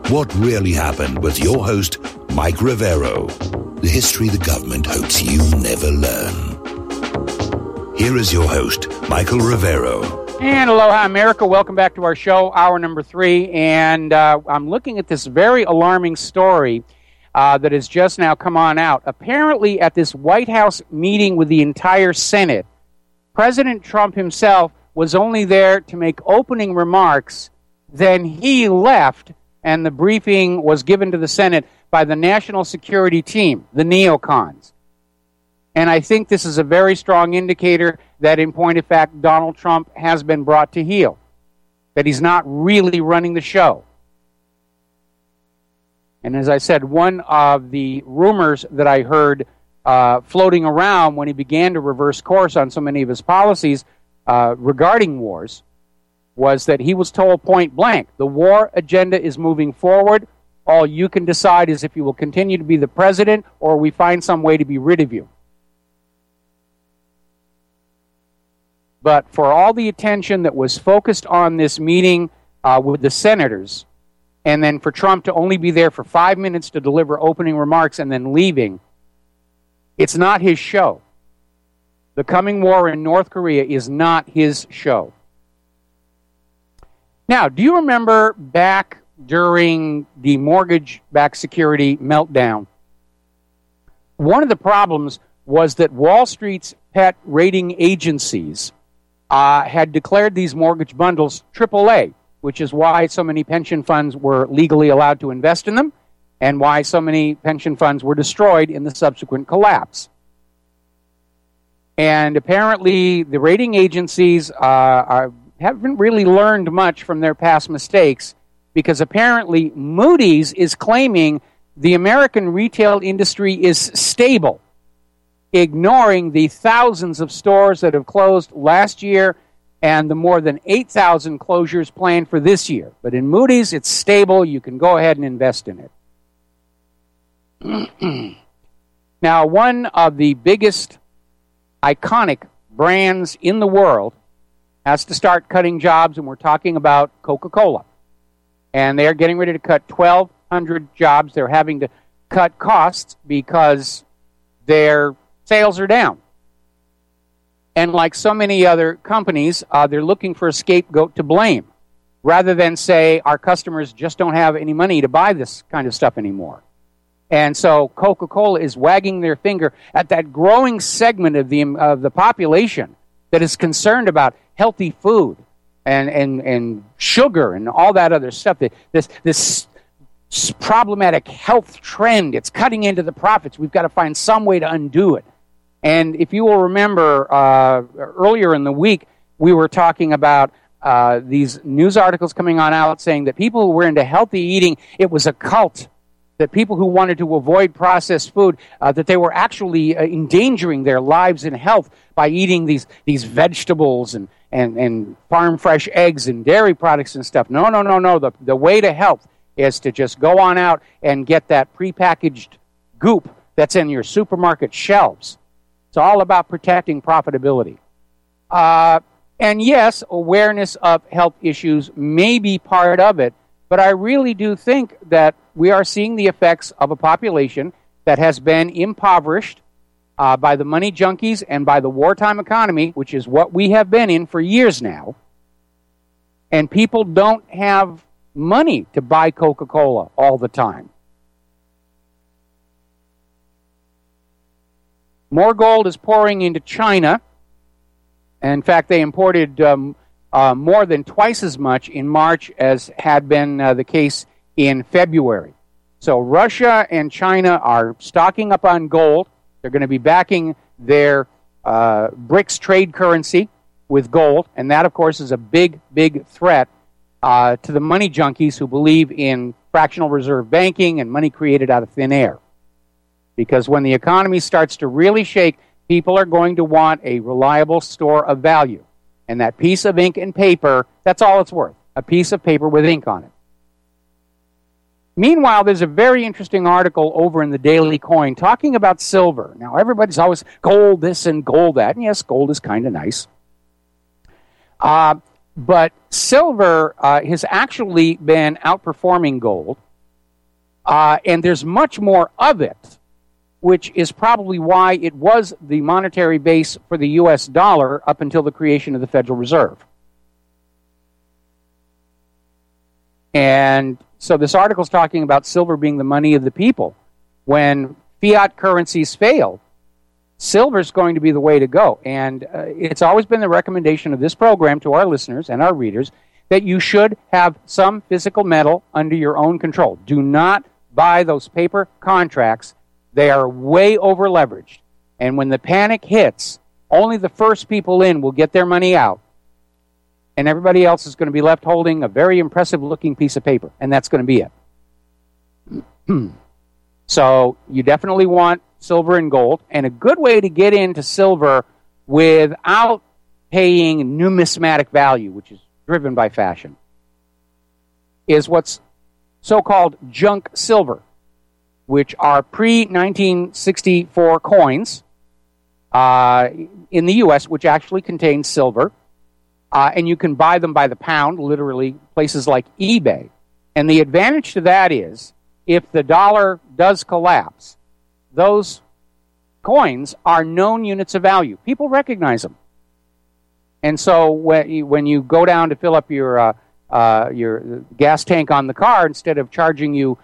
What Really Happened with your host, Mike Rivero. The history the government hopes you never learn. Here is your host, Michael Rivero. And aloha, America. Welcome back to our show, hour number 3. And I'm looking at this very alarming story that has just now come on out. Apparently, at this White House meeting with the entire Senate, President Trump himself was only there to make opening remarks. Then he left, and the briefing was given to the Senate by the National Security Team, the neocons. And I think this is a very strong indicator that, in point of fact, Donald Trump has been brought to heel, that he's not really running the show. And as I said, one of the rumors that I heard floating around when he began to reverse course on so many of his policies regarding wars was that he was told point blank, the war agenda is moving forward. All you can decide is if you will continue to be the president or we find some way to be rid of you. But for all the attention that was focused on this meeting with the senators, and then for Trump to only be there for 5 minutes to deliver opening remarks and then leaving, it's not his show. The coming war in North Korea is not his show. Now, do you remember back during the mortgage-backed security meltdown, one of the problems was that Wall Street's pet rating agencies had declared these mortgage bundles AAA, which is why so many pension funds were legally allowed to invest in them, and why so many pension funds were destroyed in the subsequent collapse. And apparently the rating agencies haven't really learned much from their past mistakes, because apparently Moody's is claiming the American retail industry is stable, ignoring the thousands of stores that have closed last year and the more than 8,000 closures planned for this year. But in Moody's, it's stable. You can go ahead and invest in it. Now, one of the biggest iconic brands in the world has to start cutting jobs, and we're talking about Coca-Cola. And they're getting ready to cut 1,200 jobs. They're having to cut costs because their sales are down. And like so many other companies, they're looking for a scapegoat to blame, rather than say our customers just don't have any money to buy this kind of stuff anymore. And so Coca-Cola is wagging their finger at that growing segment of the population that is concerned about healthy food and sugar and all that other stuff. This problematic health trend, it's cutting into the profits. We've got to find some way to undo it. And if you will remember, earlier in the week, we were talking about these news articles coming on out saying that people who were into healthy eating, it was a cult. That people who wanted to avoid processed food, that they were actually endangering their lives and health by eating these vegetables and farm fresh eggs and dairy products and stuff. No. The way to health is to just go on out and get that prepackaged goop that's in your supermarket shelves. It's all about protecting profitability. And yes, awareness of health issues may be part of it, but I really do think that we are seeing the effects of a population that has been impoverished by the money junkies and by the wartime economy, which is what we have been in for years now. And people don't have money to buy Coca-Cola all the time. More gold is pouring into China. In fact, they imported more than twice as much in March as had been the case in February. So Russia and China are stocking up on gold. They're going to be backing their BRICS trade currency with gold, and that, of course, is a big, big threat to the money junkies who believe in fractional reserve banking and money created out of thin air. Because when the economy starts to really shake, people are going to want a reliable store of value. And that piece of ink and paper, that's all it's worth, a piece of paper with ink on it. Meanwhile, there's a very interesting article over in the Daily Coin talking about silver. Now, everybody's always gold this and gold that. And yes, gold is kind of nice. But silver has actually been outperforming gold. And there's much more of it, which is probably why it was the monetary base for the U.S. dollar up until the creation of the Federal Reserve. And so this article is talking about silver being the money of the people. When fiat currencies fail, silver is going to be the way to go. And it's always been the recommendation of this program to our listeners and our readers that you should have some physical metal under your own control. Do not buy those paper contracts. They are way over leveraged. And when the panic hits, only the first people in will get their money out. And everybody else is going to be left holding a very impressive looking piece of paper. And that's going to be it. So you definitely want silver and gold. And a good way to get into silver without paying numismatic value, which is driven by fashion, is what's so-called junk silver, which are pre-1964 coins in the U.S., which actually contain silver. And you can buy them by the pound, literally, places like eBay. And the advantage to that is, if the dollar does collapse, those coins are known units of value. People recognize them. And so when you go down to fill up your gas tank on the car, instead of charging you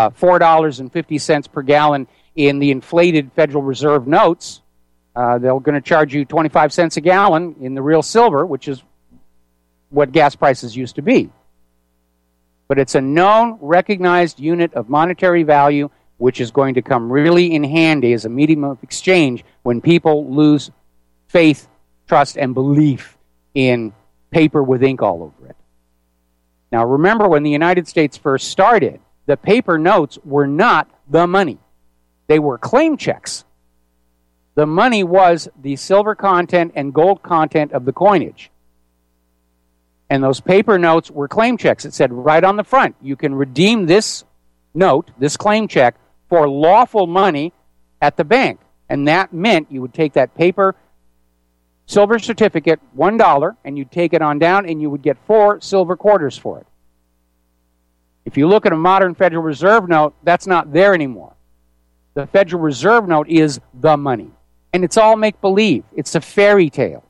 $4.50 per gallon in the inflated Federal Reserve notes, they're going to charge you 25 cents a gallon in the real silver, which is what gas prices used to be. But it's a known, recognized unit of monetary value, which is going to come really in handy as a medium of exchange when people lose faith, trust, and belief in paper with ink all over it. Now, remember, when the United States first started, the paper notes were not the money. They were claim checks. The money was the silver content and gold content of the coinage. And those paper notes were claim checks. It said right on the front, you can redeem this note, this claim check, for lawful money at the bank. And that meant you would take that paper silver certificate, $1, and you'd take it on down, and you would get 4 silver quarters for it. If you look at a modern Federal Reserve note, that's not there anymore. The Federal Reserve note is the money. And it's all make-believe. It's a fairy tale.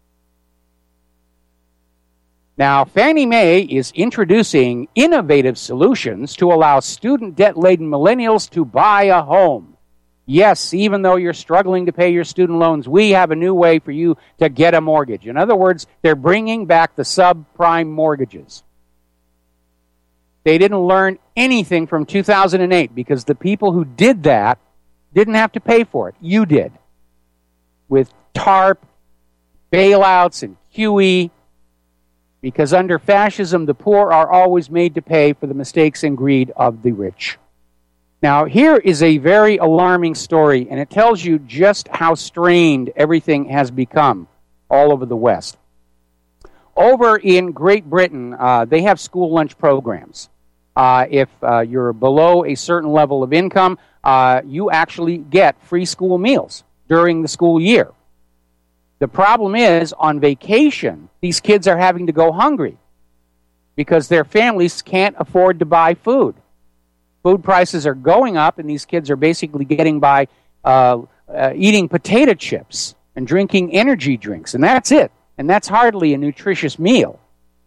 Now, Fannie Mae is introducing innovative solutions to allow student debt-laden millennials to buy a home. Yes, even though you're struggling to pay your student loans, we have a new way for you to get a mortgage. In other words, they're bringing back the subprime mortgages. They didn't learn anything from 2008 because the people who did that didn't have to pay for it. You did. With TARP, bailouts, and QE. Because under fascism, the poor are always made to pay for the mistakes and greed of the rich. Now, here is a very alarming story, and it tells you just how strained everything has become all over the West. Over in Great Britain, they have school lunch programs. If you're below a certain level of income, you actually get free school meals during the school year. The problem is, on vacation, these kids are having to go hungry because their families can't afford to buy food. Food prices are going up, and these kids are basically getting by eating potato chips and drinking energy drinks, and that's it. And that's hardly a nutritious meal.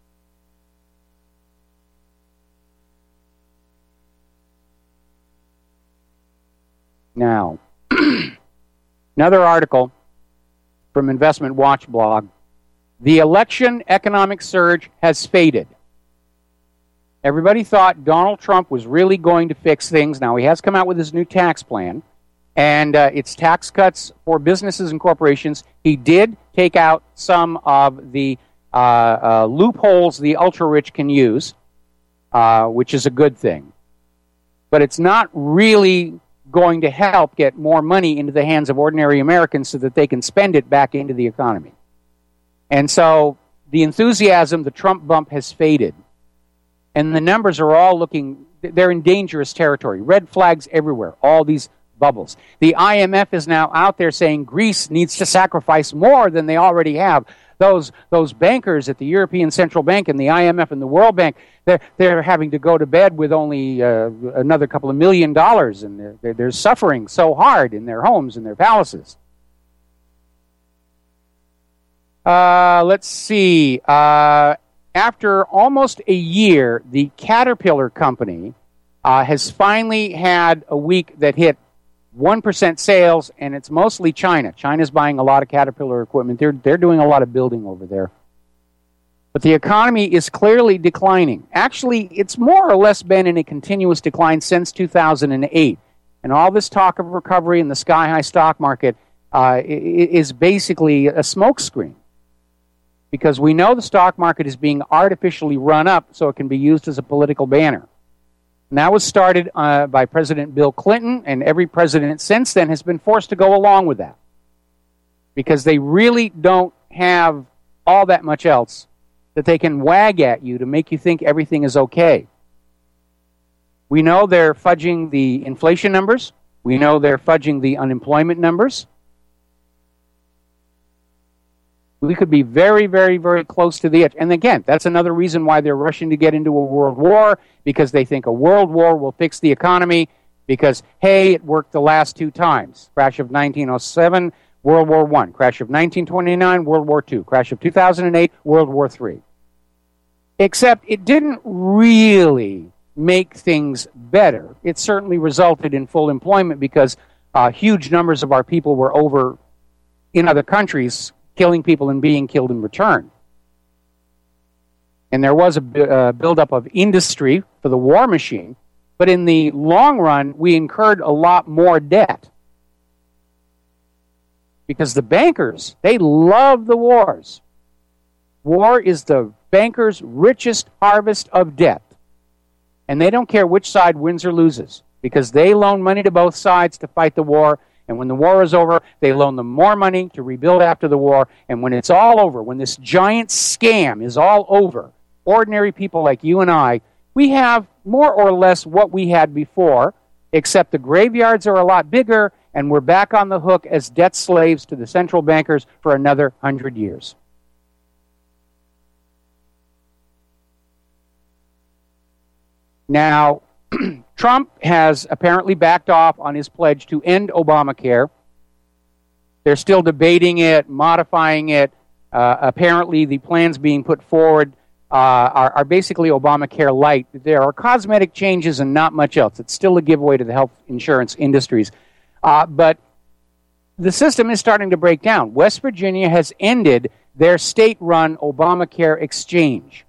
Now, another article from Investment Watch blog. The election economic surge has faded. Everybody thought Donald Trump was really going to fix things. Now, he has come out with his new tax plan, and it's tax cuts for businesses and corporations. He did take out some of the loopholes the ultra-rich can use, which is a good thing. But it's not really going to help get more money into the hands of ordinary Americans so that they can spend it back into the economy. And so the enthusiasm, the Trump bump has faded. And the numbers are all looking, they're in dangerous territory. Red flags everywhere, all these bubbles. The IMF is now out there saying Greece needs to sacrifice more than they already have. Those bankers at the European Central Bank and the IMF and the World Bank, they're having to go to bed with only another couple of $1 million, and they're suffering so hard in their homes and their palaces. Let's see. After almost a year, the Caterpillar company has finally had a week that hit 1% sales, and it's mostly China. China's buying a lot of Caterpillar equipment. They're doing a lot of building over there. But the economy is clearly declining. Actually, it's more or less been in a continuous decline since 2008. And all this talk of recovery in the sky-high stock market is basically a smokescreen. Because we know the stock market is being artificially run up so it can be used as a political banner. And that was started by President Bill Clinton, and every president since then has been forced to go along with that. Because they really don't have all that much else that they can wag at you to make you think everything is okay. We know they're fudging the inflation numbers. We know they're fudging the unemployment numbers. We could be very, very, very close to the edge. And again, that's another reason why they're rushing to get into a world war, because they think a world war will fix the economy, because, hey, it worked the last two times. Crash of 1907, World War I. Crash of 1929, World War II. Crash of 2008, World War III. Except it didn't really make things better. It certainly resulted in full employment because huge numbers of our people were over in other countries killing people and being killed in return. And there was a buildup of industry for the war machine, but in the long run, we incurred a lot more debt. Because the bankers, they love the wars. War is the bankers' richest harvest of debt. And they don't care which side wins or loses, because they loan money to both sides to fight the war. And when the war is over, they loan them more money to rebuild after the war. And when it's all over, when this giant scam is all over, ordinary people like you and I, we have more or less what we had before, except the graveyards are a lot bigger, and we're back on the hook as debt slaves to the central bankers for another 100 years. Now, Trump has apparently backed off on his pledge to end Obamacare. They're still debating it, modifying it. Apparently, the plans being put forward are basically Obamacare light. There are cosmetic changes and not much else. It's still a giveaway to the health insurance industries. But the system is starting to break down. West Virginia has ended their state-run Obamacare exchange.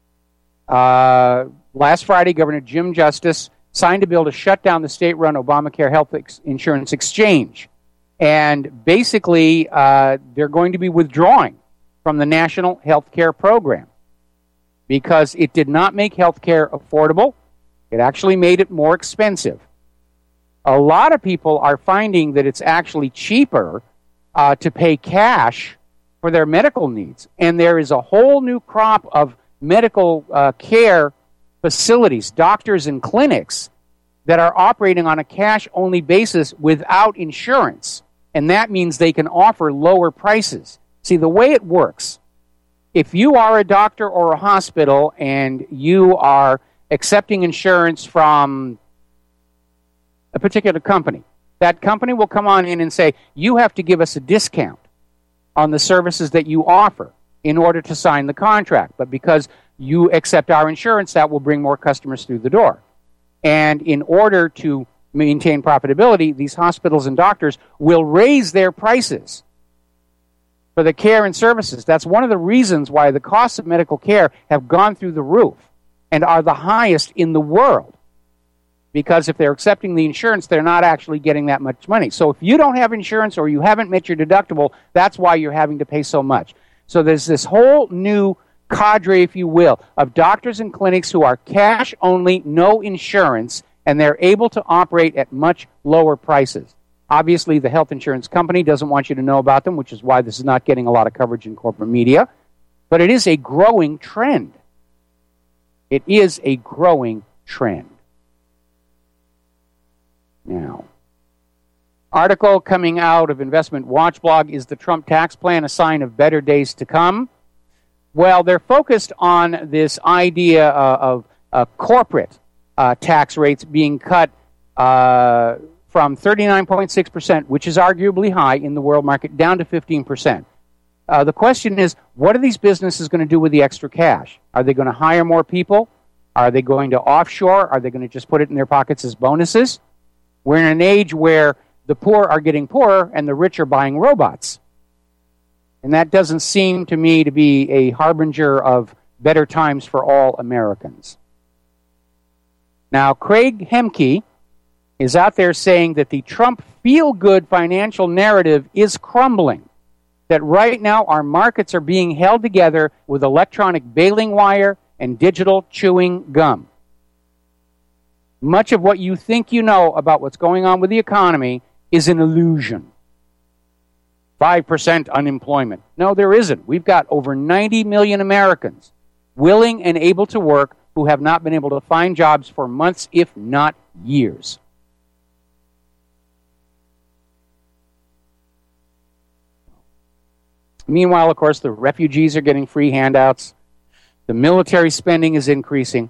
Last Friday, Governor Jim Justice signed a bill to shut down the state-run Obamacare health insurance exchange. And basically, they're going to be withdrawing from the national health care program because it did not make health care affordable. It actually made it more expensive. A lot of people are finding that it's actually cheaper to pay cash for their medical needs. And there is a whole new crop of medical care facilities, doctors and clinics that are operating on a cash-only basis without insurance. And that means they can offer lower prices. See, the way it works, if you are a doctor or a hospital and you are accepting insurance from a particular company, that company will come on in and say, you have to give us a discount on the services that you offer in order to sign the contract. But because you accept our insurance, that will bring more customers through the door. And in order to maintain profitability, these hospitals and doctors will raise their prices for the care and services. That's one of the reasons why the costs of medical care have gone through the roof and are the highest in the world. Because if they're accepting the insurance, they're not actually getting that much money. So if you don't have insurance or you haven't met your deductible, that's why you're having to pay so much. So there's this whole new cadre, if you will, of doctors and clinics who are cash only, no insurance, and they're able to operate at much lower prices. Obviously, the health insurance company doesn't want you to know about them, which is why this is not getting a lot of coverage in corporate media. But it is a growing trend. It is a growing trend. Now, Article coming out of Investment Watch blog, is the Trump tax plan a sign of better days to come? Well, they're focused on this idea of corporate tax rates being cut from 39.6%, which is arguably high in the world market, down to 15%. The question is, what are these businesses going to do with the extra cash? Are they going to hire more people? Are they going to offshore? Are they going to just put it in their pockets as bonuses? We're in an age where the poor are getting poorer and the rich are buying robots. And that doesn't seem to me to be a harbinger of better times for all Americans. Now, Craig Hemke is out there saying that the Trump feel-good financial narrative is crumbling, that right now our markets are being held together with electronic baling wire and digital chewing gum. Much of what you think you know about what's going on with the economy is an illusion. 5% unemployment. No, there isn't. We've got over 90 million Americans willing and able to work who have not been able to find jobs for months, if not years. Meanwhile, of course, the refugees are getting free handouts. The military spending is increasing.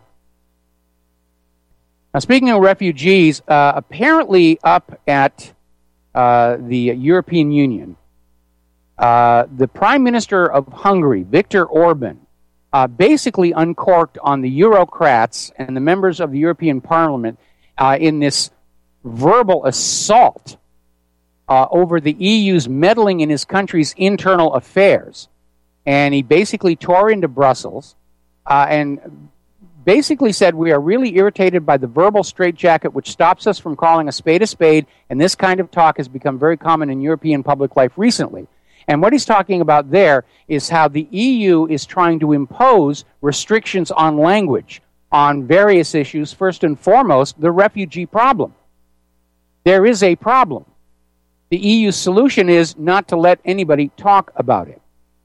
Now, speaking of refugees, apparently up at the European Union, the Prime Minister of Hungary, Viktor Orban, basically uncorked on the Eurocrats and the members of the European Parliament in this verbal assault over the EU's meddling in his country's internal affairs. And he basically tore into Brussels and basically said, we are really irritated by the verbal straitjacket which stops us from calling a spade, and this kind of talk has become very common in European public life recently. And what he's talking about there is how the EU is trying to impose restrictions on language on various issues, first and foremost, the refugee problem. There is a problem. The EU's solution is not to let anybody talk about it.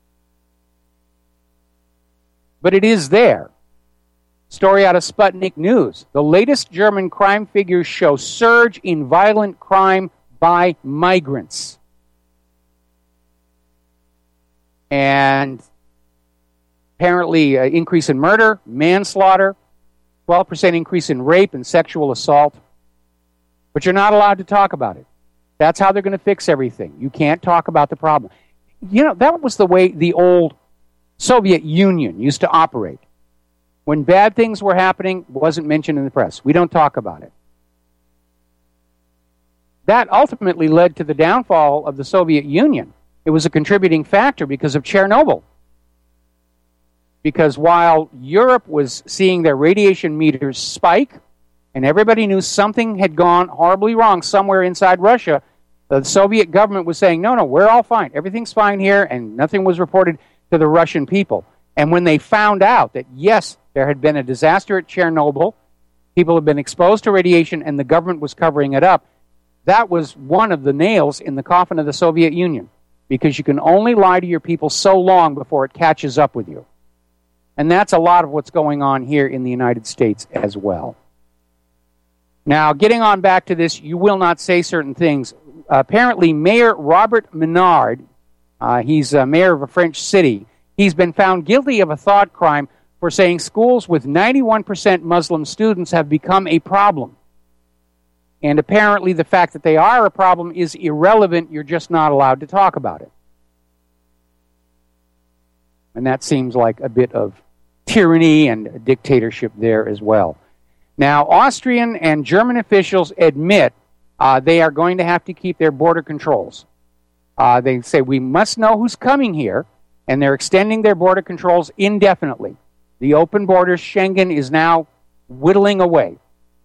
But it is there. Story out of Sputnik News. The latest German crime figures show surge in violent crime by migrants. And apparently increase in murder, manslaughter, 12% increase in rape and sexual assault. But you're not allowed to talk about it. That's how they're going to fix everything. You can't talk about the problem. You know, that was the way the old Soviet Union used to operate. When bad things were happening, it wasn't mentioned in the press. We don't talk about it. That ultimately led to the downfall of the Soviet Union. It was a contributing factor because of Chernobyl. Because while Europe was seeing their radiation meters spike, and everybody knew something had gone horribly wrong somewhere inside Russia, the Soviet government was saying, no, we're all fine. Everything's fine here, and nothing was reported to the Russian people. And when they found out that, yes, there had been a disaster at Chernobyl, people had been exposed to radiation, and the government was covering it up, that was one of the nails in the coffin of the Soviet Union, because you can only lie to your people so long before it catches up with you. And that's a lot of what's going on here in the United States as well. Now, getting on back to this, you will not say certain things. Apparently, Mayor Robert Menard, he's mayor of a French city, he's been found guilty of a thought crime for saying schools with 91% Muslim students have become a problem. And apparently the fact that they are a problem is irrelevant. You're just not allowed to talk about it. And that seems like a bit of tyranny and dictatorship there as well. Now, Austrian and German officials admit they are going to have to keep their border controls. They say we must know who's coming here, and they're extending their border controls indefinitely. The open borders, Schengen, is now whittling away.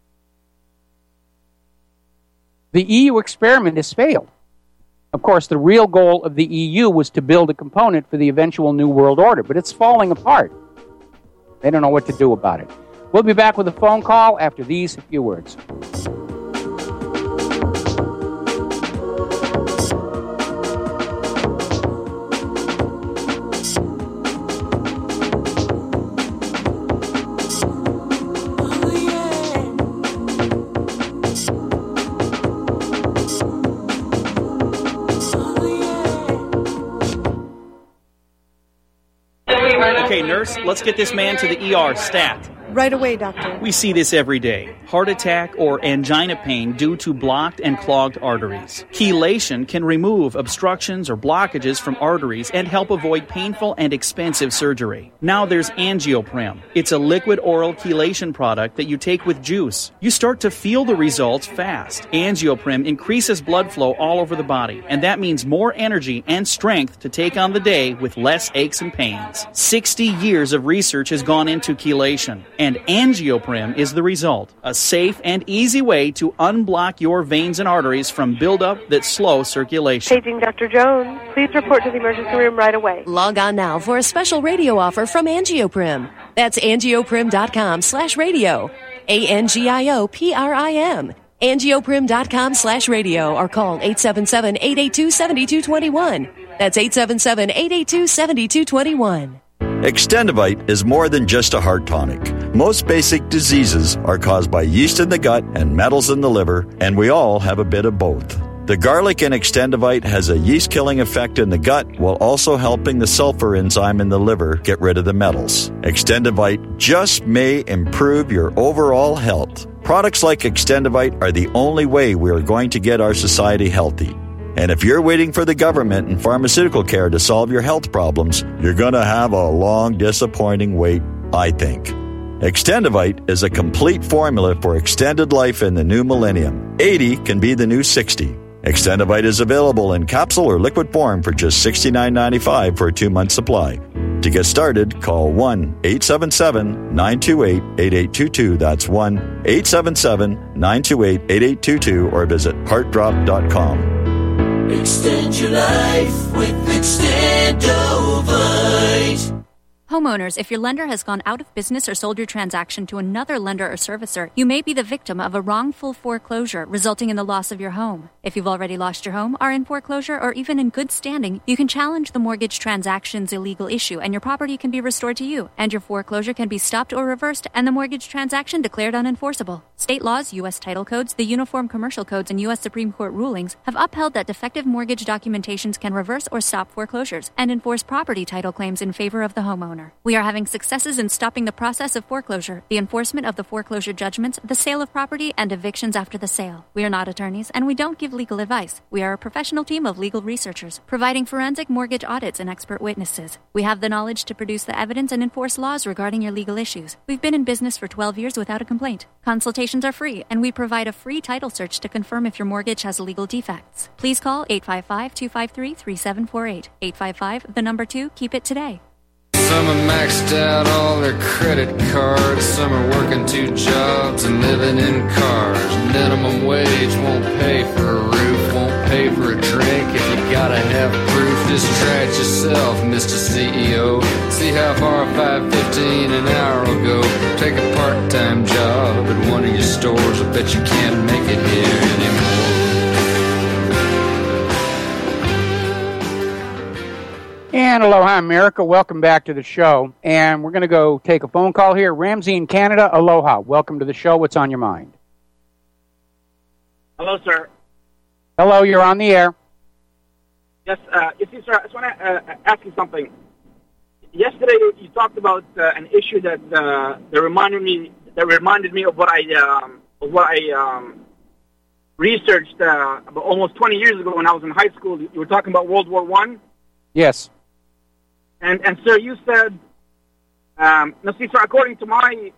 The EU experiment has failed. Of course, the real goal of the EU was to build a component for the eventual New World Order, but it's falling apart. They don't know what to do about it. We'll be back with a phone call after these few words. Okay, nurse, let's get this man to the ER, stat. Right away, doctor. We see this every day. Heart attack or angina pain due to blocked and clogged arteries. Chelation can remove obstructions or blockages from arteries and help avoid painful and expensive surgery. Now there's Angioprim. It's a liquid oral chelation product that you take with juice. You start to feel the results fast. Angioprim increases blood flow all over the body, and that means more energy and strength to take on the day with less aches and pains. 60 years of research has gone into chelation, and Angioprim is the result. A safe and easy way to unblock your veins and arteries from buildup that slow circulation. Paging Dr. Jones. Please report to the emergency room right away. Log on now for a special radio offer from Angioprim. That's angioprim.com/radio. ANGIOPRIM. Angioprim.com/radio or call 877-882-7221. That's 877-882-7221. Extendivite is more than just a heart tonic. Most basic diseases are caused by yeast in the gut and metals in the liver, and we all have a bit of both. The garlic in Extendivite has a yeast-killing effect in the gut while also helping the sulfur enzyme in the liver get rid of the metals. Extendivite just may improve your overall health. Products like Extendivite are the only way we are going to get our society healthy. And if you're waiting for the government and pharmaceutical care to solve your health problems, you're going to have a long, disappointing wait, I think. Extendivite is a complete formula for extended life in the new millennium. 80 can be the new 60. Extendivite is available in capsule or liquid form for just $69.95 for a 2-month supply. To get started, call 1-877-928-8822. That's 1-877-928-8822 or visit heartdrop.com. Extend your life with Extendovite. Homeowners, if your lender has gone out of business or sold your transaction to another lender or servicer, you may be the victim of a wrongful foreclosure resulting in the loss of your home. If you've already lost your home, are in foreclosure, or even in good standing, you can challenge the mortgage transaction's illegal issue and your property can be restored to you, and your foreclosure can be stopped or reversed and the mortgage transaction declared unenforceable. State laws, U.S. title codes, the Uniform Commercial Codes, and U.S. Supreme Court rulings have upheld that defective mortgage documentations can reverse or stop foreclosures and enforce property title claims in favor of the homeowner. We are having successes in stopping the process of foreclosure, the enforcement of the foreclosure judgments, the sale of property, and evictions after the sale. We are not attorneys, and we don't give legal advice. We are a professional team of legal researchers, providing forensic mortgage audits and expert witnesses. We have the knowledge to produce the evidence and enforce laws regarding your legal issues. We've been in business for 12 years without a complaint. Consultations are free, and we provide a free title search to confirm if your mortgage has legal defects. Please call 855-253-3748. 855, 2, keep it today. Some are maxed out all their credit cards. Some are working 2 jobs and living in cars. Minimum wage won't pay for a roof, won't pay for a drink. If you gotta have proof, just try it yourself, Mr. CEO. See how far $5.15 an hour will go. Take a part-time job at one of your stores. I bet you can't make it here anymore. And aloha, America. Welcome back to the show. And we're going to go take a phone call here. Ramsey in Canada, aloha. Welcome to the show. What's on your mind? Hello, sir. Hello, you're on the air. Yes, you see, sir, I just want to ask you something. Yesterday, you talked about an issue that reminded me of what I researched about almost 20 years ago when I was in high school. You were talking about World War I. Yes. And sir, you said, now see, sir, according to my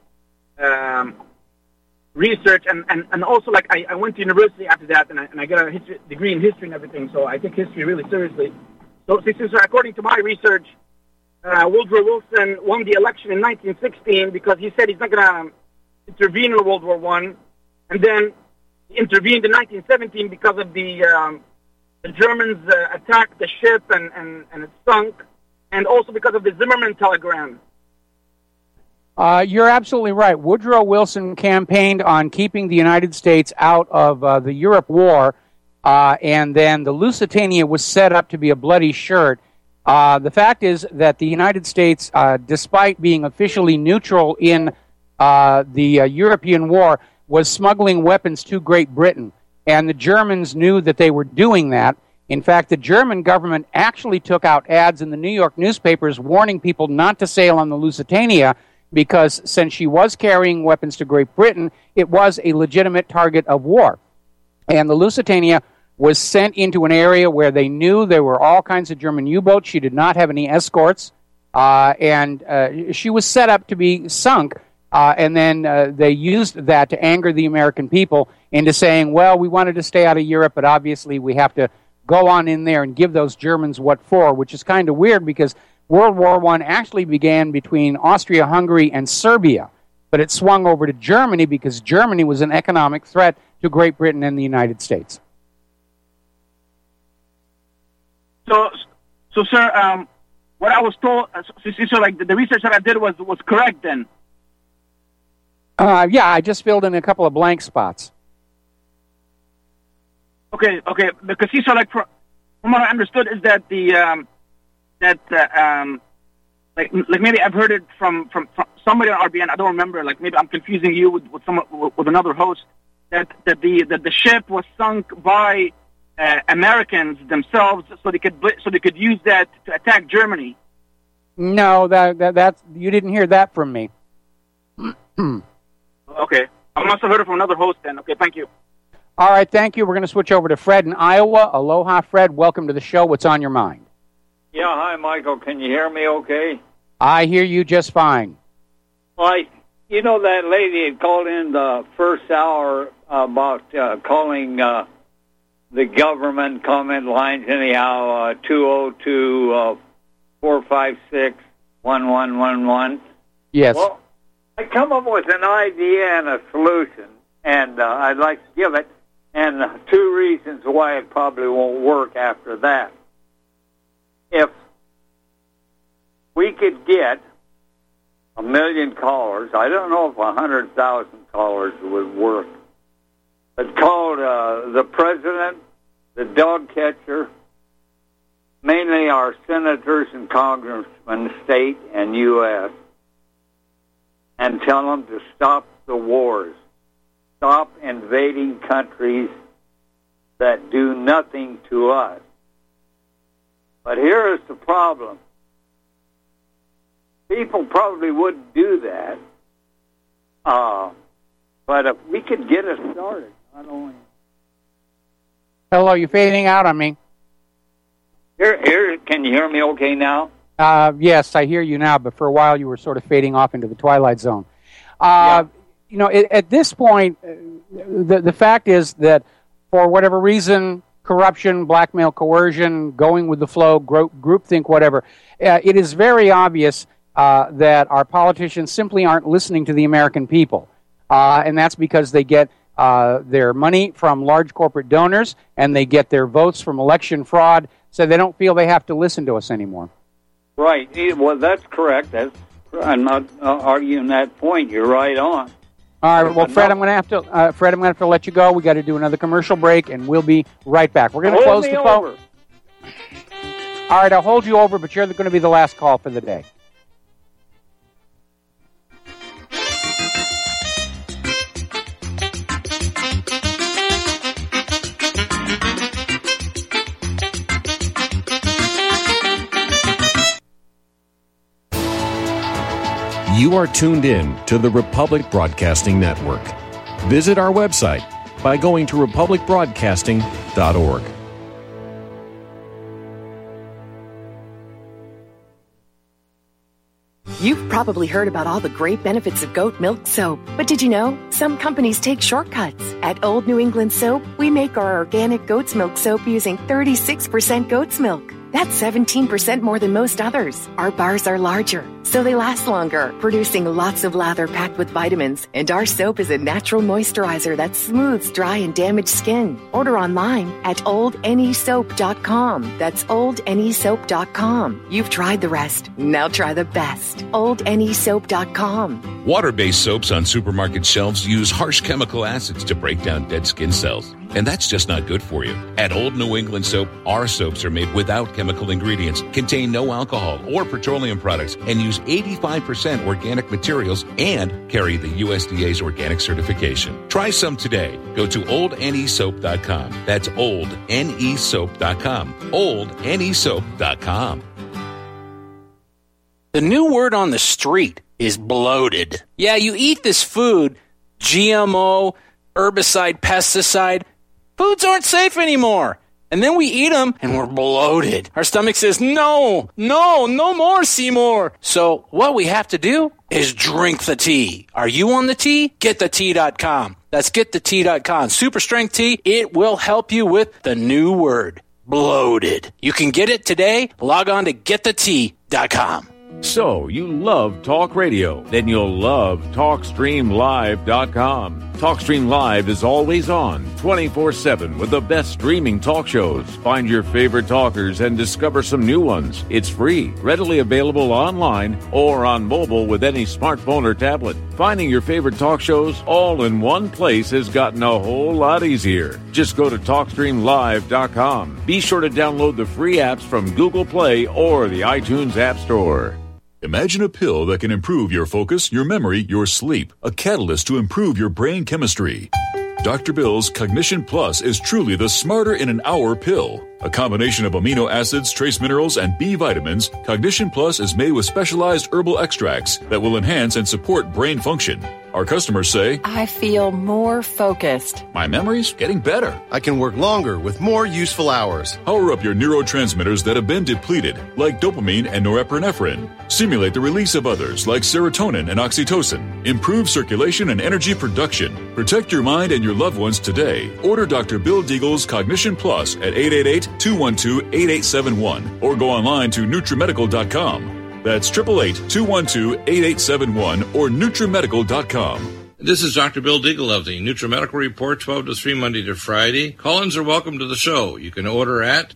research, and also, like, I went to university after that, and I got a degree in history and everything, so I take history really seriously. So, see, sir, according to my research, Woodrow Wilson won the election in 1916 because he said he's not going to intervene in World War I, and then he intervened in 1917 because of the Germans attacked the ship and it sunk, and also because of the Zimmerman telegram. You're absolutely right. Woodrow Wilson campaigned on keeping the United States out of the Europe War, and then the Lusitania was set up to be a bloody shirt. The fact is that the United States, despite being officially neutral in the European war, was smuggling weapons to Great Britain. And the Germans knew that they were doing that, In fact, the German government actually took out ads in the New York newspapers warning people not to sail on the Lusitania because since she was carrying weapons to Great Britain, it was a legitimate target of war. And the Lusitania was sent into an area where they knew there were all kinds of German U-boats. She did not have any escorts, and she was set up to be sunk. And then they used that to anger the American people into saying, well, we wanted to stay out of Europe, but obviously we have to go on in there and give those Germans what for, which is kind of weird because World War I actually began between Austria-Hungary and Serbia, but it swung over to Germany because Germany was an economic threat to Great Britain and the United States. So sir, what I was told, so like the research that I did was correct then? Yeah, I just filled in a couple of blank spots. Okay. Because so like from what I understood is that like maybe I've heard it from somebody on RBN. I don't remember. Like maybe I'm confusing you with another host. That the ship was sunk by Americans themselves, so they could use that to attack Germany. No, that's you didn't hear that from me. Okay, I must have heard it from another host then. Okay, thank you. All right, thank you. We're going to switch over to Fred in Iowa. Aloha, Fred. Welcome to the show. What's on your mind? Yeah, hi, Michael. Can you hear me okay? I hear you just fine. You know that lady had called in the first hour about calling the government comment lines anyhow, 202-456-1111. Yes. Well, I come up with an idea and a solution, and I'd like to give it, and 2 reasons why it probably won't work after that. If we could get 1 million callers, I don't know if 100,000 callers would work, but called the president, the dog catcher, mainly our senators and congressmen, state and U.S., and tell them to stop the wars, stop invading countries that do nothing to us. But here is the problem. People probably wouldn't do that, but if we could get it started, not only... Hello, you're fading out on me. Here, can you hear me okay now? Yes, I hear you now, but for a while you were sort of fading off into the twilight zone. You know, at this point, the fact is that for whatever reason, corruption, blackmail, coercion, going with the flow, groupthink, whatever, it is very obvious that our politicians simply aren't listening to the American people. And that's because they get their money from large corporate donors and they get their votes from election fraud, so they don't feel they have to listen to us anymore. Right. Well, that's correct. I'm not arguing that point. You're right on. All right. Well, Fred, I'm going to have to let you go. We got to do another commercial break, and we'll be right back. We're going to close the phone. All right. I'll hold you over, but you're going to be the last call for the day. You are tuned in to the Republic Broadcasting Network. Visit our website by going to republicbroadcasting.org. You've probably heard about all the great benefits of goat milk soap, but did you know some companies take shortcuts? At Old New England Soap, we make our organic goat's milk soap using 36% goat's milk. That's 17% more than most others. Our bars are larger, so they last longer, producing lots of lather packed with vitamins. And our soap is a natural moisturizer that smooths dry and damaged skin. Order online at oldnesoap.com. That's oldnesoap.com. You've tried the rest. Now try the best. oldnesoap.com. Water-based soaps on supermarket shelves use harsh chemical acids to break down dead skin cells. And that's just not good for you. At Old New England Soap, our soaps are made without chemical ingredients, contain no alcohol or petroleum products, and use 85% organic materials and carry the USDA's organic certification. Try some today. Go to oldnesoap.com. That's oldnesoap.com. oldnesoap.com. The new word on the street is bloated. Yeah, you eat this food, GMO, herbicide, pesticide. Foods aren't safe anymore. And then we eat them and we're bloated. Our stomach says, no more, Seymour. So what we have to do is drink the tea. Are you on the tea? GetTheTea.com. That's GetTheTea.com. Super strength tea. It will help you with the new word, bloated. You can get it today. Log on to GetTheTea.com. So, you love talk radio? Then you'll love TalkStreamLive.com. TalkStream Live is always on, 24/7, with the best streaming talk shows. Find your favorite talkers and discover some new ones. It's free, readily available online or on mobile with any smartphone or tablet. Finding your favorite talk shows all in one place has gotten a whole lot easier. Just go to TalkStreamLive.com. Be sure to download the free apps from Google Play or the iTunes App Store. Imagine a pill that can improve your focus, your memory, your sleep. A catalyst to improve your brain chemistry. Dr. Bill's Cognition Plus is truly the smarter in an hour pill. A combination of amino acids, trace minerals, and B vitamins, Cognition Plus is made with specialized herbal extracts that will enhance and support brain function. Our customers say, I feel more focused. My memory's getting better. I can work longer with more useful hours. Power up your neurotransmitters that have been depleted, like dopamine and norepinephrine. Stimulate the release of others, like serotonin and oxytocin. Improve circulation and energy production. Protect your mind and your loved ones today. Order Dr. Bill Deagle's Cognition Plus at 888-212-8871 or go online to NutriMedical.com. That's 888-212-8871 or NutriMedical.com. This is Dr. Bill Deagle of the NutriMedical Report, 12 to 3, Monday to Friday. Call-ins are welcome to the show. You can order at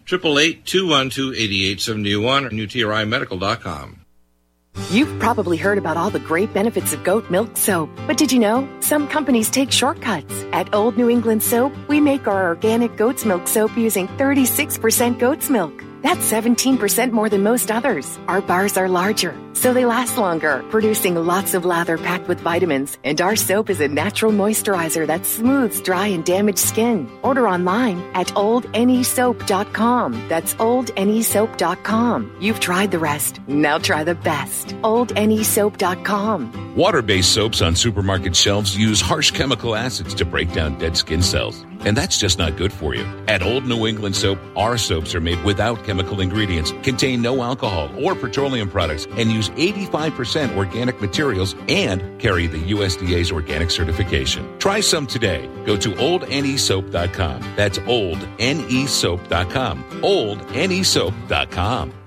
888-212-8871 or NutriMedical.com. You've probably heard about all the great benefits of goat milk soap, but did you know some companies take shortcuts? At Old New England Soap, we make our organic goat's milk soap using 36% goat's milk. That's 17% more than most others. Our bars are larger, so they last longer, producing lots of lather packed with vitamins. And our soap is a natural moisturizer that smooths dry and damaged skin. Order online at oldnesoap.com. That's oldnesoap.com. You've tried the rest. Now try the best. oldnesoap.com. Water-based soaps on supermarket shelves use harsh chemical acids to break down dead skin cells. And that's just not good for you. At Old New England Soap, our soaps are made without chemical ingredients, contain no alcohol or petroleum products, and use 85% organic materials and carry the USDA's organic certification. Try some today. Go to oldnesoap.com. That's oldnesoap.com. oldnesoap.com.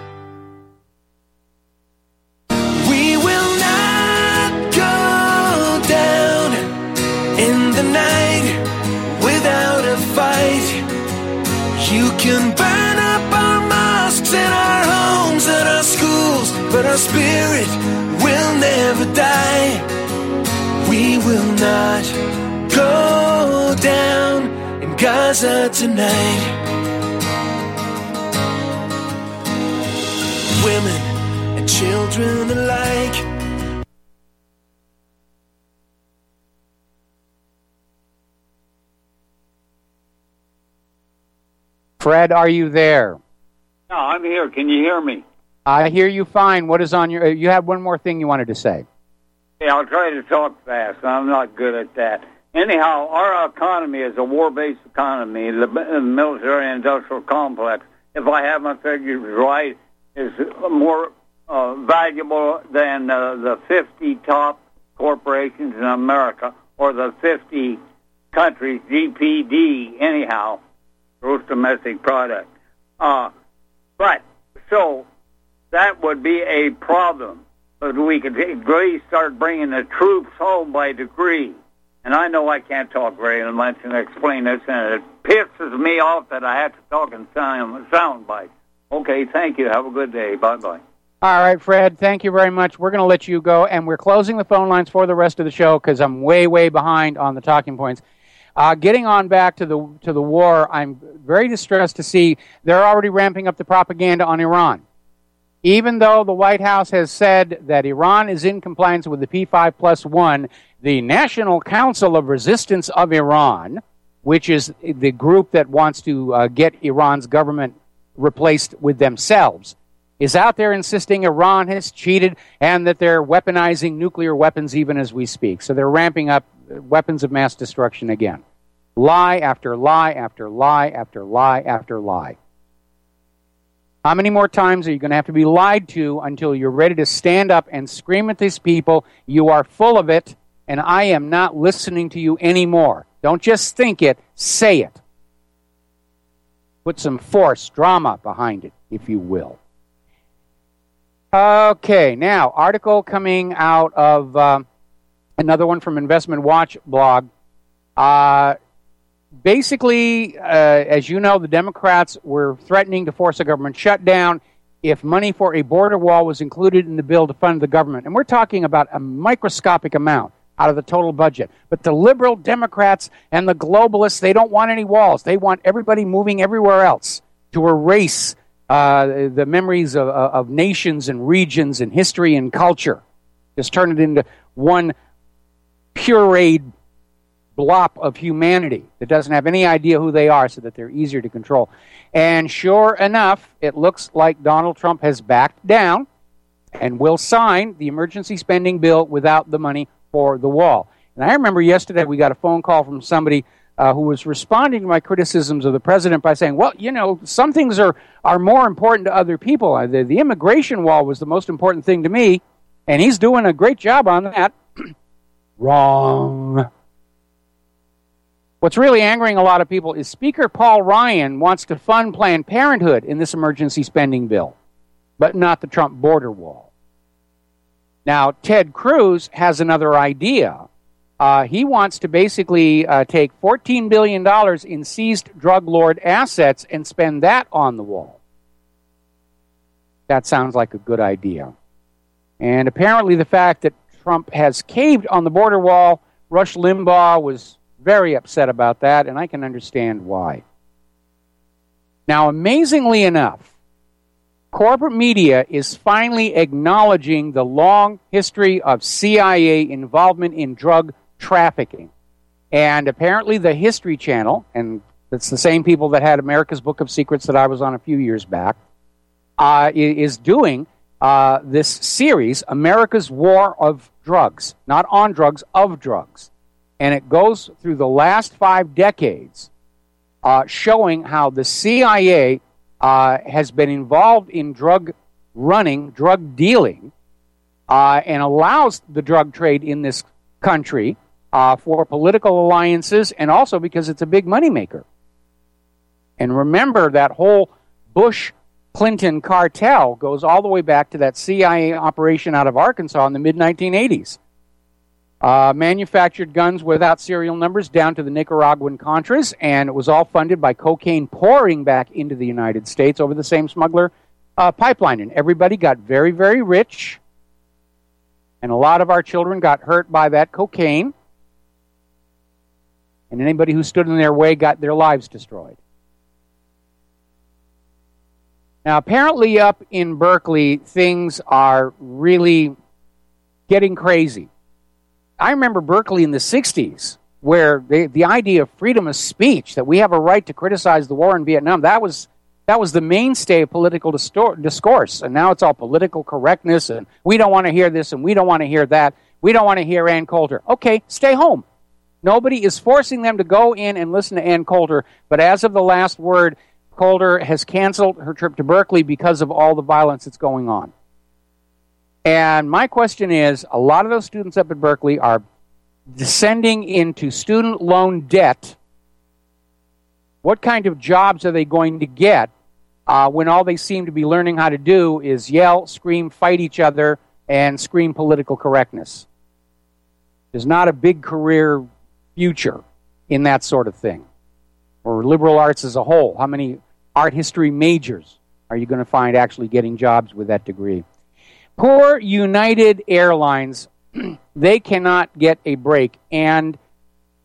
We will not go down in the night without a fight. You can burn up our mosques and our homes and our schools, but our spirit will never die. We will not go down in Gaza tonight. Women and children alike. Fred, are you there? No, I'm here. Can you hear me? I hear you fine. What is on your... you had one more thing you wanted to say. Yeah, I'll try to talk fast. I'm not good at that. Anyhow, our economy is a war-based economy. The military-industrial complex, if I have my figures right, is more valuable than the 50 top corporations in America or the 50 countries, GPD, anyhow. Gross domestic product. But, so, that would be a problem. But we could really start bringing the troops home by decree. And I know I can't talk very much and explain this, and it pisses me off that I have to talk in sound bites. Okay, thank you. Have a good day. Bye-bye. All right, Fred, thank you very much. We're going to let you go, and we're closing the phone lines for the rest of the show because I'm way, way behind on the talking points. Getting on back to the war, I'm very distressed to see they're already ramping up the propaganda on Iran. Even though the White House has said that Iran is in compliance with the P5+1, the National Council of Resistance of Iran, which is the group that wants to get Iran's government replaced with themselves, is out there insisting Iran has cheated and that they're weaponizing nuclear weapons even as we speak. So they're ramping up weapons of mass destruction again. Lie after lie after lie after lie after lie. How many more times are you going to have to be lied to until you're ready to stand up and scream at these people, you are full of it, and I am not listening to you anymore? Don't just think it, say it. Put some force, drama behind it, if you will. Okay, now, article coming out of another one from Investment Watch blog. Basically, as you know, the Democrats were threatening to force a government shutdown if money for a border wall was included in the bill to fund the government. And we're talking about a microscopic amount out of the total budget. But the liberal Democrats and the globalists, they don't want any walls. They want everybody moving everywhere else to erase the memories of nations and regions and history and culture. Just turn it into one pureed blop of humanity that doesn't have any idea who they are so that they're easier to control. And sure enough, it looks like Donald Trump has backed down and will sign the emergency spending bill without the money for the wall. And I remember yesterday we got a phone call from somebody who was responding to my criticisms of the president by saying, well, you know, some things are more important to other people. The immigration wall was the most important thing to me, and he's doing a great job on that. Wrong. What's really angering a lot of people is Speaker Paul Ryan wants to fund Planned Parenthood in this emergency spending bill, but not the Trump border wall. Now, Ted Cruz has another idea. He wants to basically take $14 billion in seized drug lord assets and spend that on the wall. That sounds like a good idea. And apparently the fact that Trump has caved on the border wall, Rush Limbaugh was very upset about that, and I can understand why. Now, amazingly enough, corporate media is finally acknowledging the long history of CIA involvement in drug trafficking. And apparently the History Channel, and it's the same people that had America's Book of Secrets that I was on a few years back, is doing this series, America's War of Drugs. Not on drugs, of drugs. And it goes through the last 5 decades, showing how the CIA has been involved in drug running, drug dealing, and allows the drug trade in this country for political alliances and also because it's a big moneymaker. And remember, that whole Bush-Clinton cartel goes all the way back to that CIA operation out of Arkansas in the mid-1980s. Manufactured guns without serial numbers down to the Nicaraguan Contras, and it was all funded by cocaine pouring back into the United States over the same smuggler pipeline. And everybody got very, very rich, and a lot of our children got hurt by that cocaine, and anybody who stood in their way got their lives destroyed. Now, apparently up in Berkeley, things are really getting crazy. I remember Berkeley in the 60s, where the idea of freedom of speech, that we have a right to criticize the war in Vietnam, that was the mainstay of political discourse. And now it's all political correctness, and we don't want to hear this, and we don't want to hear that. We don't want to hear Ann Coulter. Okay, stay home. Nobody is forcing them to go in and listen to Ann Coulter, but as of the last word, Coulter has canceled her trip to Berkeley because of all the violence that's going on. And my question is, a lot of those students up at Berkeley are descending into student loan debt. What kind of jobs are they going to get when all they seem to be learning how to do is yell, scream, fight each other, and scream political correctness? There's not a big career future in that sort of thing. Or liberal arts as a whole. How many art history majors are you going to find actually getting jobs with that degree? Poor United Airlines, they cannot get a break. And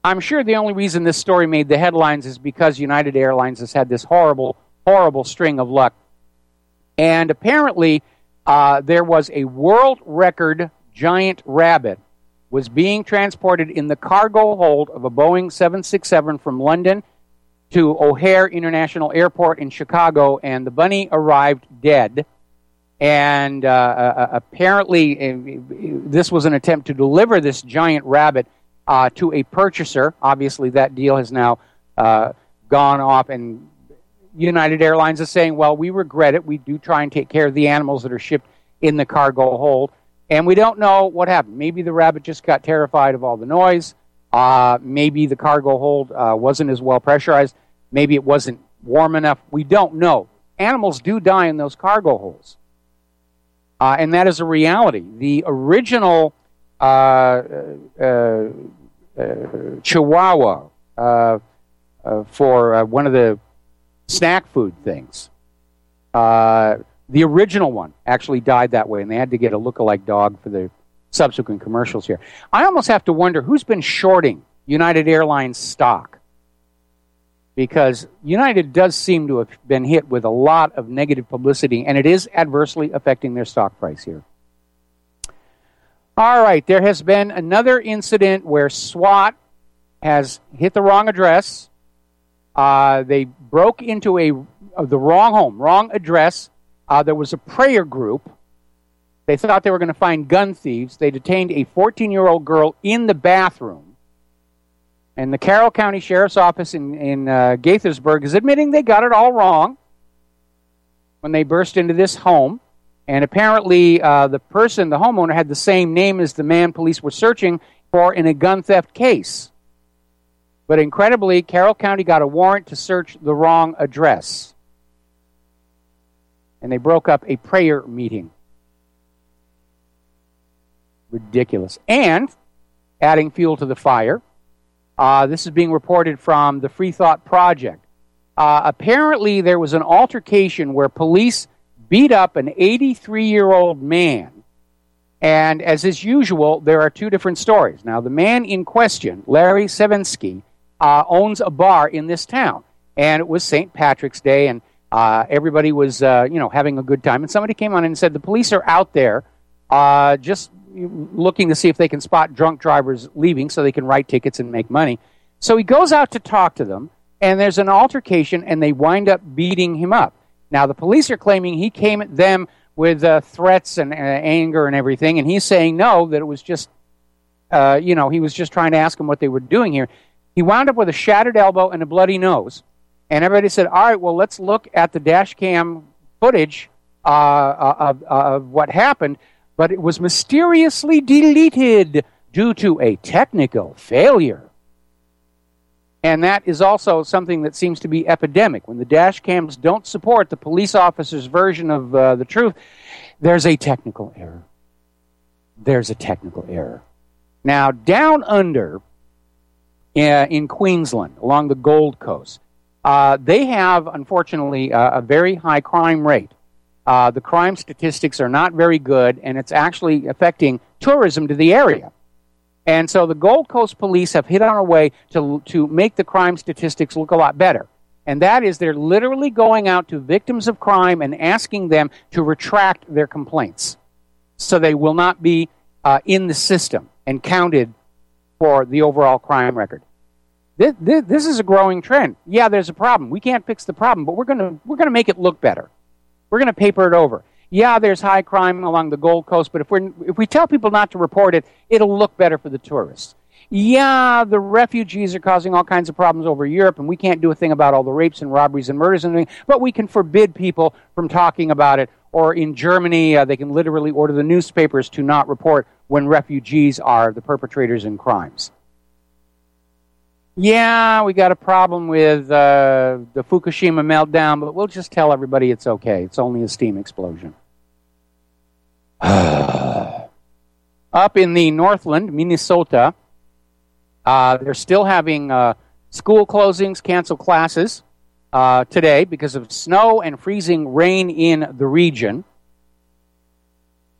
I'm sure the only reason this story made the headlines is because United Airlines has had this horrible, horrible string of luck. And apparently, there was a world record giant rabbit was being transported in the cargo hold of a Boeing 767 from London to O'Hare International Airport in Chicago, and the bunny arrived dead. And apparently, this was an attempt to deliver this giant rabbit to a purchaser. Obviously, that deal has now gone off, and United Airlines is saying, well, we regret it. We do try and take care of the animals that are shipped in the cargo hold. And we don't know what happened. Maybe the rabbit just got terrified of all the noise. Maybe the cargo hold wasn't as well pressurized. Maybe it wasn't warm enough. We don't know. Animals do die in those cargo holds. And that is a reality. The original Chihuahua for one of the snack food things, the original one actually died that way, and they had to get a look-alike dog for the subsequent commercials here. I almost have to wonder who's been shorting United Airlines stock, because United does seem to have been hit with a lot of negative publicity, and it is adversely affecting their stock price here. All right, there has been another incident where SWAT has hit the wrong address. They broke into the wrong home, wrong address. There was a prayer group. They thought they were going to find gun thieves. They detained a 14-year-old girl in the bathroom. And the Carroll County Sheriff's Office in Gaithersburg is admitting they got it all wrong when they burst into this home. And apparently the homeowner, had the same name as the man police were searching for in a gun theft case. But incredibly, Carroll County got a warrant to search the wrong address. And they broke up a prayer meeting. Ridiculous. And, adding fuel to the fire, this is being reported from the Free Thought Project. Apparently, there was an altercation where police beat up an 83-year-old man. And as is usual, there are two different stories. Now, the man in question, Larry Sevensky, owns a bar in this town. And it was St. Patrick's Day, and everybody was, having a good time. And somebody came on and said, the police are out there just looking to see if they can spot drunk drivers leaving so they can write tickets and make money. So he goes out to talk to them, and there's an altercation, and they wind up beating him up. Now, the police are claiming he came at them with threats and anger and everything, and he's saying no, that it was just, he was just trying to ask them what they were doing here. He wound up with a shattered elbow and a bloody nose. And everybody said, all right, well, let's look at the dash cam footage of what happened. But it was mysteriously deleted due to a technical failure. And that is also something that seems to be epidemic. When the dash cams don't support the police officer's version of the truth, there's a technical error. There's a technical error. Now, down under in Queensland, along the Gold Coast, they have, unfortunately, a very high crime rate. The crime statistics are not very good, and it's actually affecting tourism to the area. And so the Gold Coast police have hit on a way to make the crime statistics look a lot better. And that is they're literally going out to victims of crime and asking them to retract their complaints so they will not be in the system and counted for the overall crime record. This is a growing trend. Yeah, there's a problem. We can't fix the problem, but we're going to make it look better. We're going to paper it over. Yeah, there's high crime along the Gold Coast, but if we tell people not to report it, it'll look better for the tourists. Yeah, the refugees are causing all kinds of problems over Europe, and we can't do a thing about all the rapes and robberies and murders and everything, but we can forbid people from talking about it. Or in Germany, they can literally order the newspapers to not report when refugees are the perpetrators in crimes. Yeah, we got a problem with the Fukushima meltdown, but we'll just tell everybody it's okay. It's only a steam explosion. Up in the Northland, Minnesota, they're still having school closings, canceled classes today because of snow and freezing rain in the region.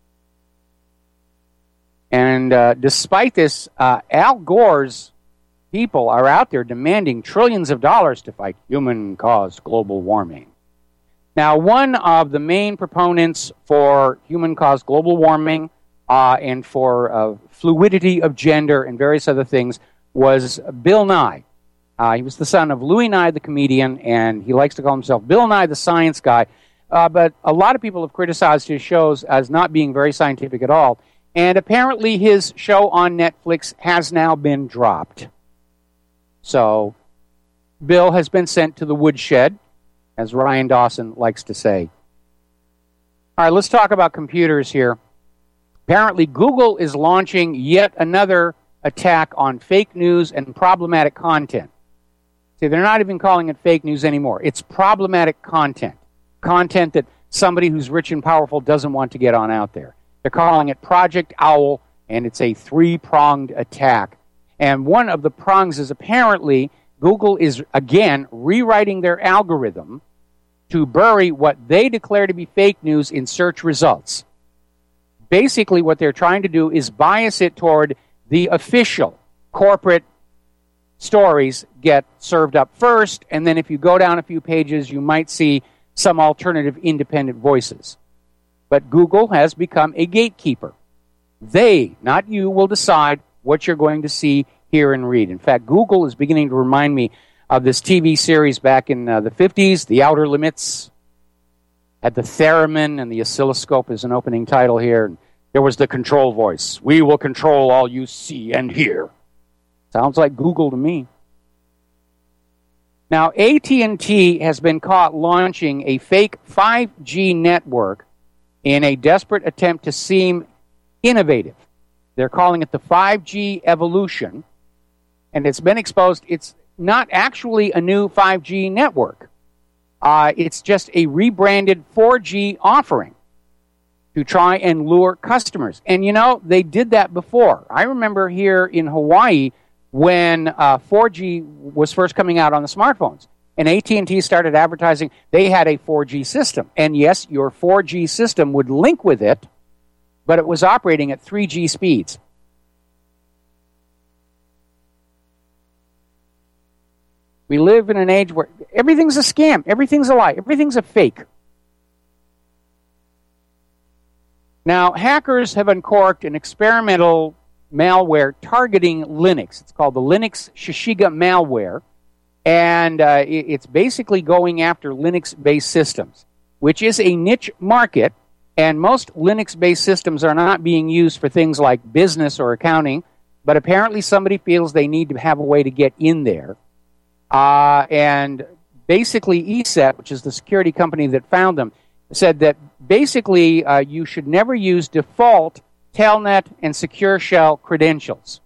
And despite this, Al Gore's people are out there demanding trillions of dollars to fight human-caused global warming. Now, one of the main proponents for human-caused global warming and for fluidity of gender and various other things was Bill Nye. He was the son of Louis Nye, the comedian, and he likes to call himself Bill Nye, the science guy. But a lot of people have criticized his shows as not being very scientific at all. And apparently his show on Netflix has now been dropped. So Bill has been sent to the woodshed, as Ryan Dawson likes to say. All right, let's talk about computers here. Apparently Google is launching yet another attack on fake news and problematic content. See, they're not even calling it fake news anymore. It's problematic content. Content that somebody who's rich and powerful doesn't want to get on out there. They're calling it Project Owl, and it's a three-pronged attack. And one of the prongs is apparently Google is, again, rewriting their algorithm to bury what they declare to be fake news in search results. Basically, what they're trying to do is bias it toward the official corporate stories get served up first, and then if you go down a few pages, you might see some alternative independent voices. But Google has become a gatekeeper. They, not you, will decide what you're going to see, hear, and read. In fact, Google is beginning to remind me of this TV series back in the 50s, The Outer Limits. Had the theremin and the oscilloscope as an opening title here. There was the control voice. We will control all you see and hear. Sounds like Google to me. Now, AT&T has been caught launching a fake 5G network in a desperate attempt to seem innovative. They're calling it the 5G evolution, and it's been exposed. It's not actually a new 5G network. It's just a rebranded 4G offering to try and lure customers. And, you know, they did that before. I remember here in Hawaii when 4G was first coming out on the smartphones, and AT&T started advertising they had a 4G system. And yes, your 4G system would link with it, but it was operating at 3G speeds. We live in an age where everything's a scam, everything's a lie, everything's a fake. Now, hackers have uncorked an experimental malware targeting Linux. It's called the Linux Shishiga malware, and it's basically going after Linux-based systems, which is a niche market, and most Linux-based systems are not being used for things like business or accounting, but apparently somebody feels they need to have a way to get in there. And basically ESET, which is the security company that found them, said that basically you should never use default Telnet and Secure Shell credentials,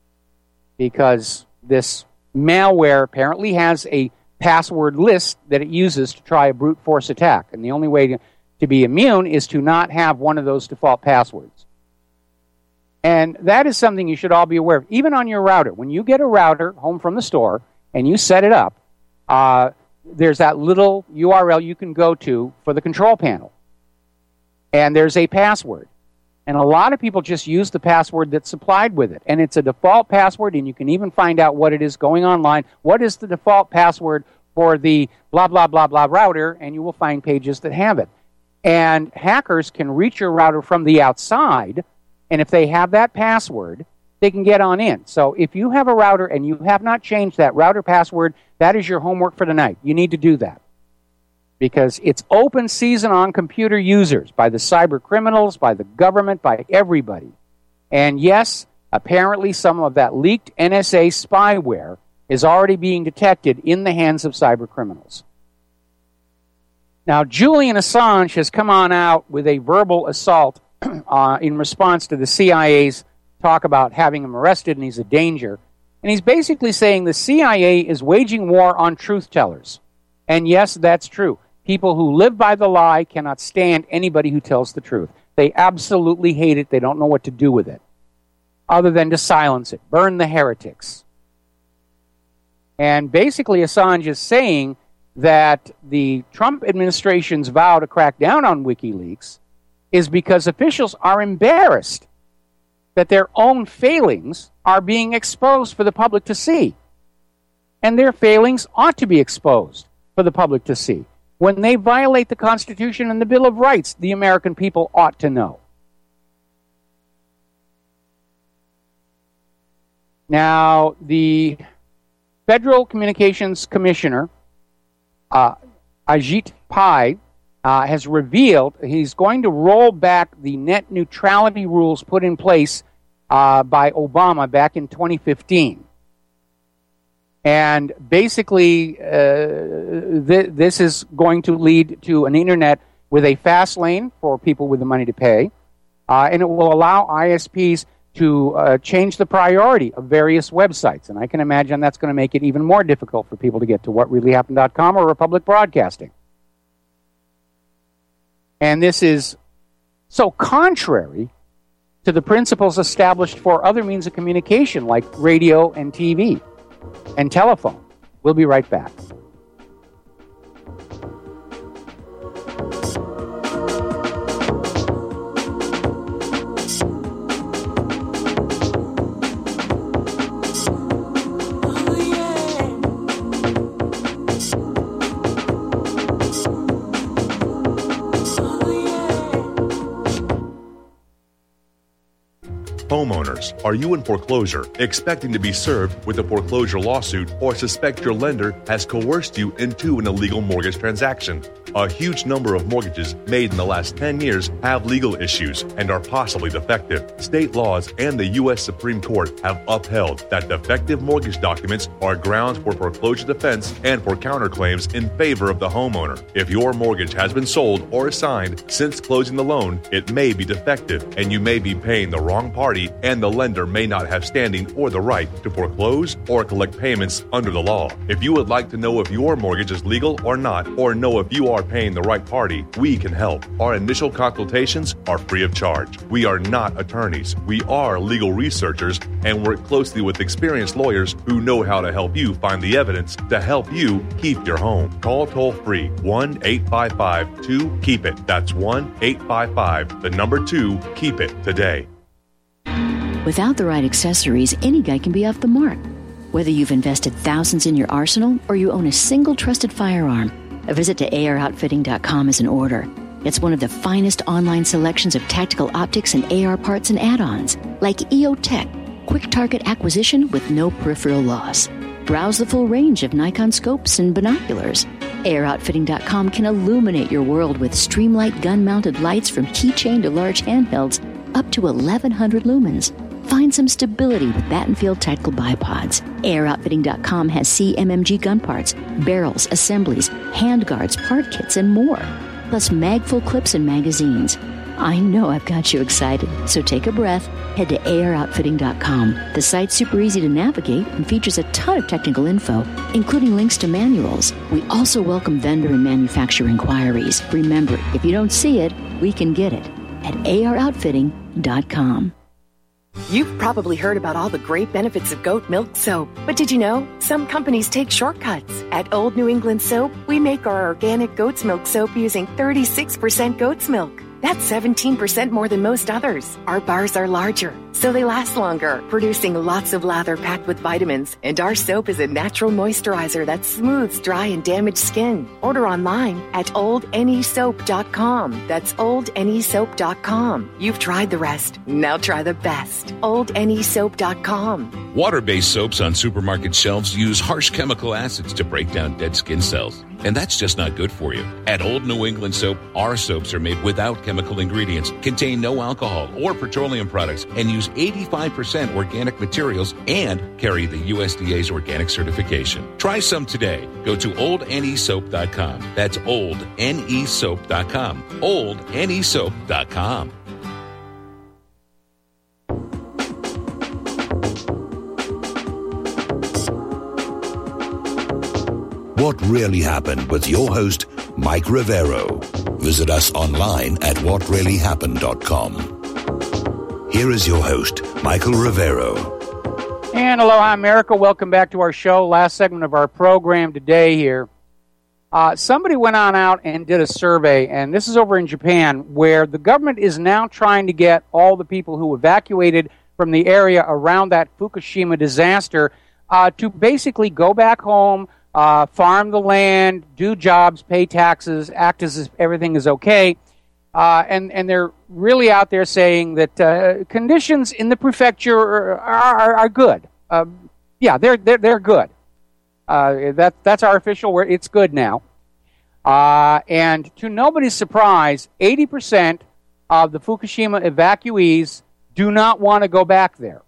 because this malware apparently has a password list that it uses to try a brute force attack. And the only way to be immune is to not have one of those default passwords. And that is something you should all be aware of. Even on your router, when you get a router home from the store and you set it up, there's that little URL you can go to for the control panel. And there's a password. And a lot of people just use the password that's supplied with it. And it's a default password, and you can even find out what it is going online. What is the default password for the blah, blah, blah, blah router? And you will find pages that have it. And hackers can reach your router from the outside, and if they have that password, they can get on in. So if you have a router and you have not changed that router password, that is your homework for tonight. You need to do that, because it's open season on computer users by the cyber criminals, by the government, by everybody. And yes, apparently some of that leaked NSA spyware is already being detected in the hands of cyber criminals. Now, Julian Assange has come on out with a verbal assault in response to the CIA's talk about having him arrested and he's a danger. And he's basically saying the CIA is waging war on truth tellers. And yes, that's true. People who live by the lie cannot stand anybody who tells the truth. They absolutely hate it. They don't know what to do with it, other than to silence it. Burn the heretics. And basically Assange is saying that the Trump administration's vow to crack down on WikiLeaks is because officials are embarrassed that their own failings are being exposed for the public to see. And their failings ought to be exposed for the public to see. When they violate the Constitution and the Bill of Rights, the American people ought to know. Now, the Federal Communications Commissioner, Ajit Pai, has revealed he's going to roll back the net neutrality rules put in place by Obama back in 2015. And basically, this is going to lead to an internet with a fast lane for people with the money to pay, and it will allow ISPs to change the priority of various websites. And I can imagine that's going to make it even more difficult for people to get to whatreallyhappened.com or Republic Broadcasting. And this is so contrary to the principles established for other means of communication like radio and TV and telephone. We'll be right back. Homeowners, are you in foreclosure, expecting to be served with a foreclosure lawsuit, or suspect your lender has coerced you into an illegal mortgage transaction? A huge number of mortgages made in the last 10 years have legal issues and are possibly defective. State laws and the U.S. Supreme Court have upheld that defective mortgage documents are grounds for foreclosure defense and for counterclaims in favor of the homeowner. If your mortgage has been sold or assigned since closing the loan, it may be defective and you may be paying the wrong party, and the lender may not have standing or the right to foreclose or collect payments under the law. If you would like to know if your mortgage is legal or not, or know if you are paying the right party, we can help. Our initial consultations are free of charge. We are not attorneys. We are legal researchers and work closely with experienced lawyers who know how to help you find the evidence to help you keep your home. Call toll-free 1-855-2-KEEP-IT. That's 1-855-2-KEEP-IT today. Without the right accessories, any guy can be off the mark. Whether you've invested thousands in your arsenal or you own a single trusted firearm, a visit to AROutfitting.com is in order. It's one of the finest online selections of tactical optics and AR parts and add-ons, like EOTech, quick target acquisition with no peripheral loss. Browse the full range of Nikon scopes and binoculars. AROutfitting.com can illuminate your world with Streamlight gun-mounted lights from keychain to large handhelds up to 1,100 lumens. Find some stability with Battenfield Tactical Bipods. AirOutfitting.com has CMMG gun parts, barrels, assemblies, handguards, part kits, and more. Plus mag-full clips and magazines. I know I've got you excited, so take a breath. Head to AirOutfitting.com. The site's super easy to navigate and features a ton of technical info, including links to manuals. We also welcome vendor and manufacturer inquiries. Remember, if you don't see it, we can get it at AirOutfitting.com. You've probably heard about all the great benefits of goat milk soap, but did you know some companies take shortcuts? At Old New England Soap, we make our organic goat's milk soap using 36% goat's milk. That's 17% more than most others. Our bars are larger, so they last longer, producing lots of lather packed with vitamins. And our soap is a natural moisturizer that smooths dry and damaged skin. Order online at oldnesoap.com. That's oldnesoap.com. You've tried the rest. Now try the best. oldnesoap.com. Water-based soaps on supermarket shelves use harsh chemical acids to break down dead skin cells. And that's just not good for you. At Old New England Soap, our soaps are made without chemical ingredients, contain no alcohol or petroleum products, and use 85% organic materials and carry the USDA's organic certification. Try some today. Go to oldnesoap.com. That's oldnesoap.com. oldnesoap.com. What Really Happened with your host, Mike Rivero. Visit us online at whatreallyhappened.com. Here is your host, Michael Rivero. And aloha, America. Welcome back to our show. Last segment of our program today here. Somebody went on out and did a survey, and this is over in Japan, where the government is now trying to get all the people who evacuated from the area around that Fukushima disaster to basically go back home, farm the land, do jobs, pay taxes, act as if everything is okay. And they're really out there saying that conditions in the prefecture are good. They're good. That's our official word. It's good now. And to nobody's surprise, 80% of the Fukushima evacuees do not want to go back there.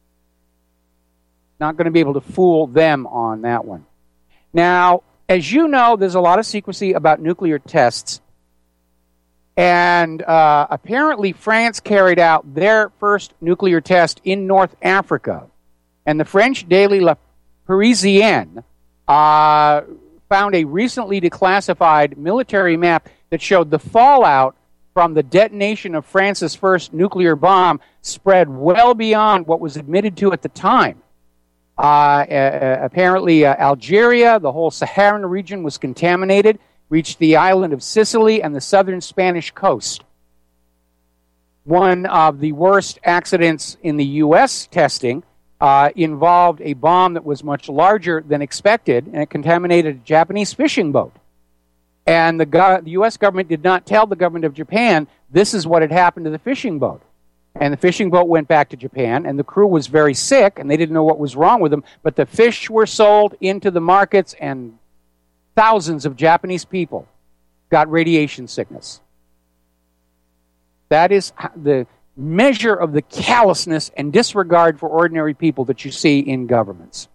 Not going to be able to fool them on that one. Now, as you know, there's a lot of secrecy about nuclear tests. And apparently France carried out their first nuclear test in North Africa. And the French daily Le Parisien found a recently declassified military map that showed the fallout from the detonation of France's first nuclear bomb spread well beyond what was admitted to at the time. Apparently, Algeria, the whole Saharan region was contaminated, reached the island of Sicily and the southern Spanish coast. One of the worst accidents in the U.S. testing involved a bomb that was much larger than expected, and it contaminated a Japanese fishing boat. And the U.S. government did not tell the government of Japan this is what had happened to the fishing boat. And the fishing boat went back to Japan, and the crew was very sick, and they didn't know what was wrong with them. But the fish were sold into the markets, and thousands of Japanese people got radiation sickness. That is the measure of the callousness and disregard for ordinary people that you see in governments.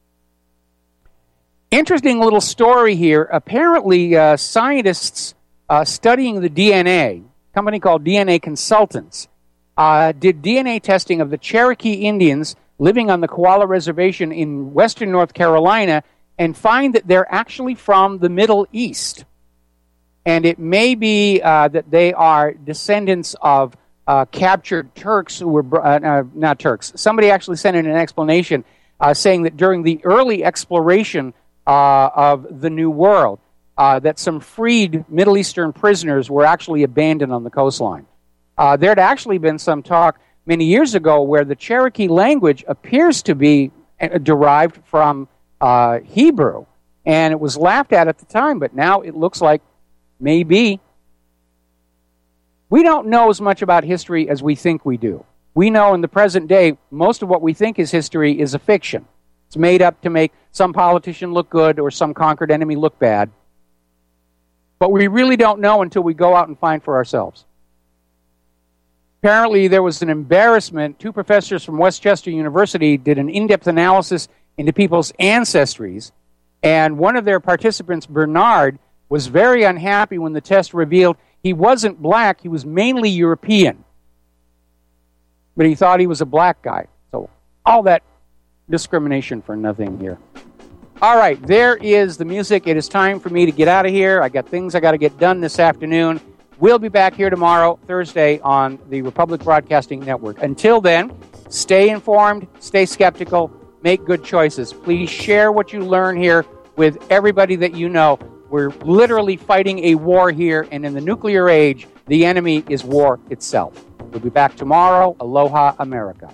Interesting little story here. Apparently, scientists studying the DNA, a company called DNA Consultants, did DNA testing of the Cherokee Indians living on the Koala Reservation in western North Carolina and find that they're actually from the Middle East. And it may be that they are descendants of captured Turks who were, not Turks. Somebody actually sent in an explanation saying that during the early exploration of the New World, that some freed Middle Eastern prisoners were actually abandoned on the coastline. There had actually been some talk many years ago where the Cherokee language appears to be derived from Hebrew, and it was laughed at the time, but now it looks like maybe. We don't know as much about history as we think we do. We know in the present day, most of what we think is history is a fiction. It's made up to make some politician look good or some conquered enemy look bad. But we really don't know until we go out and find for ourselves. Apparently, there was an embarrassment. 2 professors from Westchester University did an in-depth analysis into people's ancestries, and one of their participants, Bernard, was very unhappy when the test revealed he wasn't black, he was mainly European. But he thought he was a black guy. So all that discrimination for nothing here. All right, there is the music. It is time for me to get out of here. I got things I got to get done this afternoon. We'll be back here tomorrow, Thursday, on the Republic Broadcasting Network. Until then, stay informed, stay skeptical, make good choices. Please share what you learn here with everybody that you know. We're literally fighting a war here, and in the nuclear age, the enemy is war itself. We'll be back tomorrow. Aloha, America.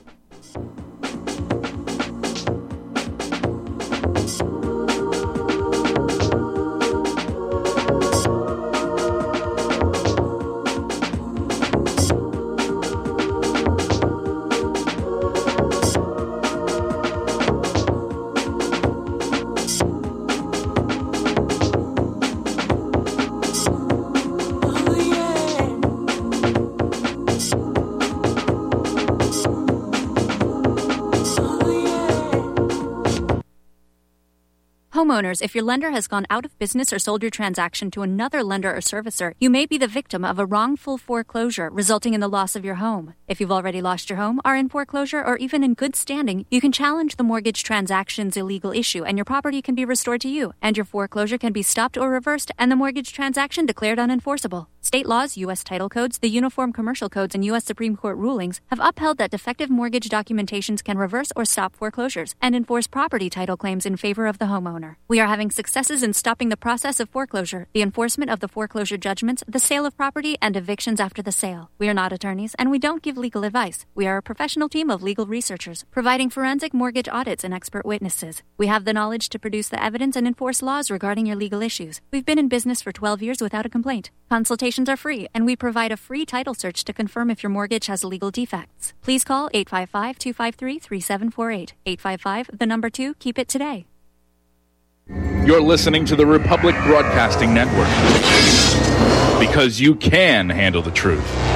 Homeowners, if your lender has gone out of business or sold your transaction to another lender or servicer, you may be the victim of a wrongful foreclosure resulting in the loss of your home. If you've already lost your home, are in foreclosure, or even in good standing, you can challenge the mortgage transaction's illegal issue and your property can be restored to you, and your foreclosure can be stopped or reversed and the mortgage transaction declared unenforceable. State laws, U.S. title codes, the Uniform Commercial Codes, and U.S. Supreme Court rulings have upheld that defective mortgage documentations can reverse or stop foreclosures and enforce property title claims in favor of the homeowner. We are having successes in stopping the process of foreclosure, the enforcement of the foreclosure judgments, the sale of property, and evictions after the sale. We are not attorneys, and we don't give legal advice. We are a professional team of legal researchers, providing forensic mortgage audits and expert witnesses. We have the knowledge to produce the evidence and enforce laws regarding your legal issues. We've been in business for 12 years without a complaint. Consultations are free, and we provide a free title search to confirm if your mortgage has legal defects. Please call 855-253-3748. 855, 2, keep it today. You're listening to the Republic Broadcasting Network, because you can handle the truth.